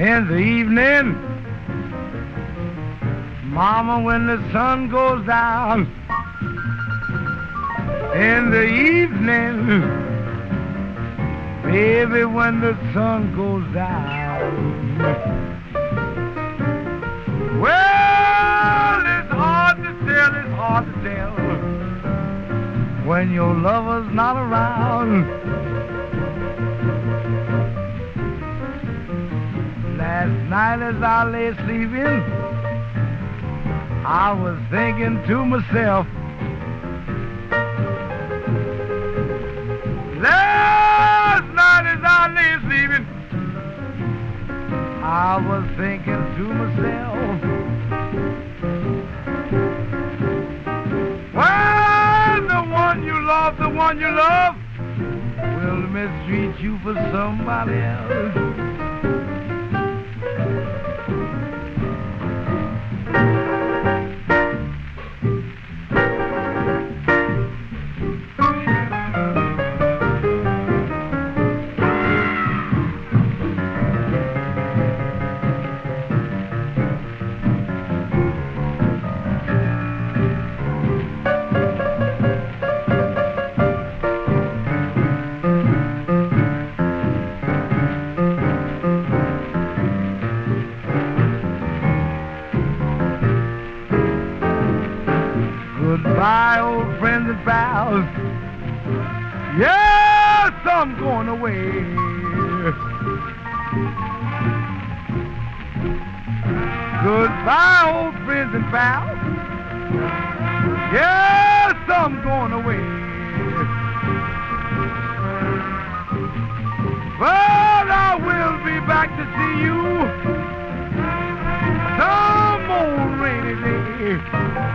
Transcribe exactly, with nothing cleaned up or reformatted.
in the evening, Mama, when the sun goes down, in the evening, baby, when the sun goes down. Well, it's hard to tell, it's hard to tell when your lover's not around. Last night as I lay sleeping, I was thinking to myself, last night as I lay sleeping, I was thinking to myself, well, the one you love, the one you love will mistreat you for somebody else. Goodbye, old friends and pals. Yes, I'm going away. Goodbye, old friends and pals. Yes, I'm going away. But I will be back to see you some old rainy day.